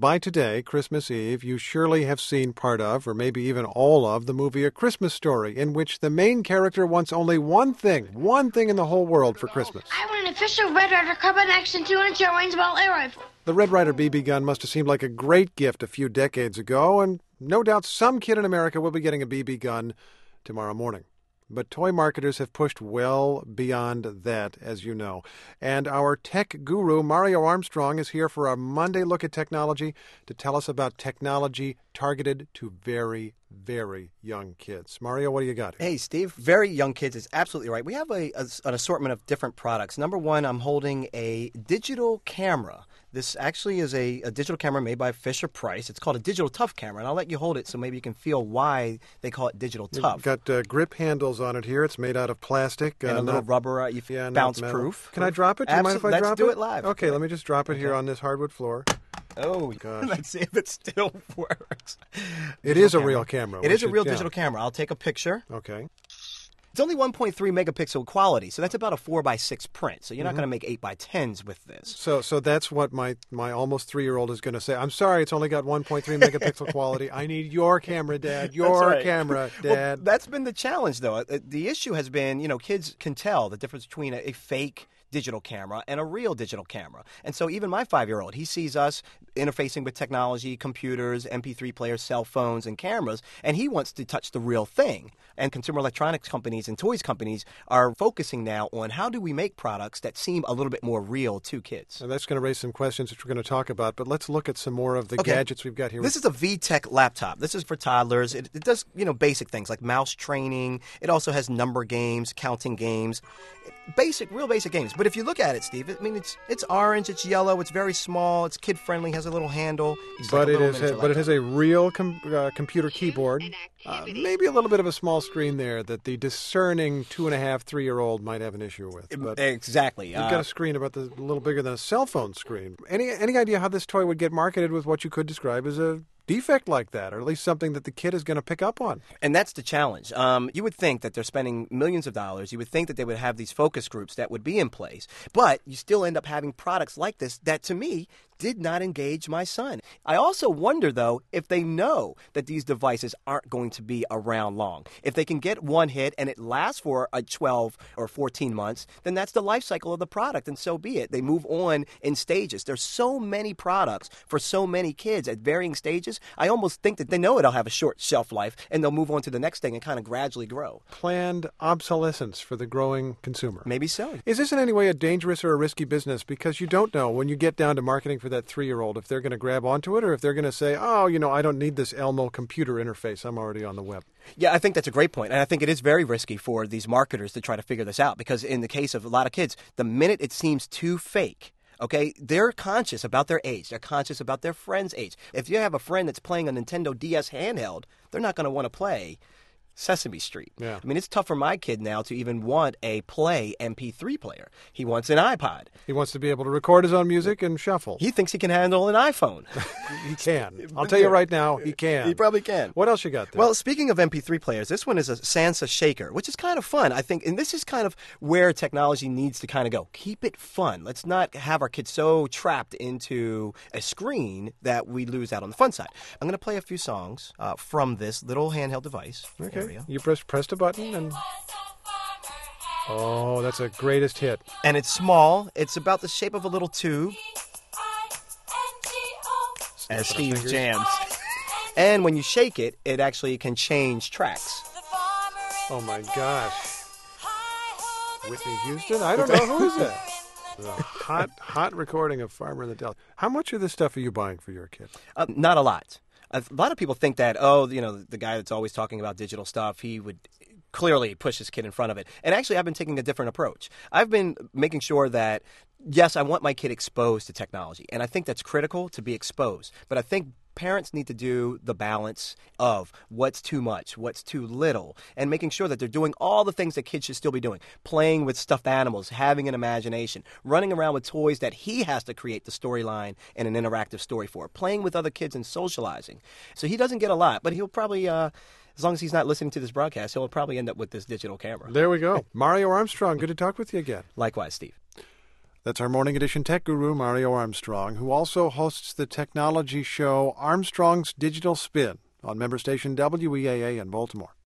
By today, Christmas Eve, you surely have seen part of, or maybe even all of, the movie A Christmas Story, in which the main character wants only one thing in the whole world for Christmas. I want an official Red Ryder Carbine Action 200 range-ball air rifle. The Red Ryder BB gun must have seemed like a great gift a few decades ago, and no doubt some kid in America will be getting a BB gun tomorrow morning. But toy marketers have pushed well beyond that, as you know. And our tech guru, Mario Armstrong, is here for our Monday Look at Technology to tell us about technology targeted to very, very young kids. Mario, what do you got here? Hey, Steve. Very young kids is absolutely right. We have an assortment of different products. Number one, I'm holding a digital camera. This actually is a digital camera made by Fisher-Price. It's called a Digital Tough camera, and I'll let you hold it so maybe you can feel why they call it Digital Tough. You've got grip handles on it here. It's made out of plastic. And a little rubber, bounce-proof. Can I drop it? Do you mind if I drop it? Let's do it live. Okay, let me just drop it here on this hardwood floor. Oh, gosh. Let's see if it still works. It is a real camera. It is a real digital camera. I'll take a picture. Okay. It's only 1.3 megapixel quality, so that's about a 4x6 print. So you're not going to make 8x10s with this. So that's what my almost 3-year-old is going to say. I'm sorry, it's only got 1.3 megapixel quality. I need your camera, Dad. Your camera, Dad. Well, that's been the challenge, though. The issue has been, kids can tell the difference between a fake digital camera and a real digital camera. And so even my 5-year-old, he sees us interfacing with technology, computers, MP3 players, cell phones, and cameras, and he wants to touch the real thing. And consumer electronics companies and toys companies are focusing now on how do we make products that seem a little bit more real to kids. And that's going to raise some questions which we're going to talk about, but let's look at some more of the gadgets we've got here. This is a VTech laptop. This is for toddlers. It does, basic things like mouse training. It also has number games, counting games, real basic games. But if you look at it, Steve, it's orange, it's yellow, it's very small, it's kid-friendly, has a little handle. But it has a real computer keyboard. Maybe a little bit of a small screen there that the discerning 2.5, 3-year-old might have an issue with. But exactly. You've got a screen about a little bigger than a cell phone screen. Any idea how this toy would get marketed with what you could describe as a defect like that, or at least something that the kid is going to pick up on? And that's the challenge. You would think that they're spending millions of dollars. You would think that they would have these focus groups that would be in place. But you still end up having products like this that, to me, did not engage my son. I also wonder, though, if they know that these devices aren't going to be around long. If they can get one hit and it lasts for 12 or 14 months, then that's the life cycle of the product, and so be it. They move on in stages. There's so many products for so many kids at varying stages. I almost think that they know it'll have a short shelf life, and they'll move on to the next thing and kind of gradually grow. Planned obsolescence for the growing consumer. Maybe so. Is this in any way a dangerous or a risky business? Because you don't know when you get down to marketing for that 3-year-old if they're going to grab onto it or if they're going to say, I don't need this Elmo computer interface. I'm already on the web. Yeah, I think that's a great point. And I think it is very risky for these marketers to try to figure this out because in the case of a lot of kids, the minute it seems too fake, okay, they're conscious about their age. They're conscious about their friend's age. If you have a friend that's playing a Nintendo DS handheld, they're not going to want to play Sesame Street. Yeah. I mean, it's tough for my kid now to even want a Play MP3 player. He wants an iPod. He wants to be able to record his own music and shuffle. He thinks he can handle an iPhone. He can. I'll tell you right now, he can. He probably can. What else you got there? Well, speaking of MP3 players, this one is a Sansa Shaker, which is kind of fun, I think. And this is kind of where technology needs to kind of go. Keep it fun. Let's not have our kids so trapped into a screen that we lose out on the fun side. I'm going to play a few songs from this little handheld device. Okay. You pressed a button and... Oh, that's a greatest hit. And it's small. It's about the shape of a little tube. As Steve jams. And when you shake it, it actually can change tracks. Oh, my gosh. Whitney Houston? I don't know. Who is that? A hot recording of Farmer in the Delta. How much of this stuff are you buying for your kid? Not a lot. A lot of people think that, the guy that's always talking about digital stuff, he would clearly push his kid in front of it. And actually, I've been taking a different approach. I've been making sure that, yes, I want my kid exposed to technology. And I think that's critical to be exposed. But I think parents need to do the balance of what's too much, what's too little, and making sure that they're doing all the things that kids should still be doing. Playing with stuffed animals, having an imagination, running around with toys that he has to create the storyline and an interactive story for, playing with other kids and socializing. So he doesn't get a lot, but he'll probably... as long as he's not listening to this broadcast, he'll probably end up with this digital camera. There we go. Mario Armstrong, good to talk with you again. Likewise, Steve. That's our Morning Edition tech guru, Mario Armstrong, who also hosts the technology show Armstrong's Digital Spin on member station WEAA in Baltimore.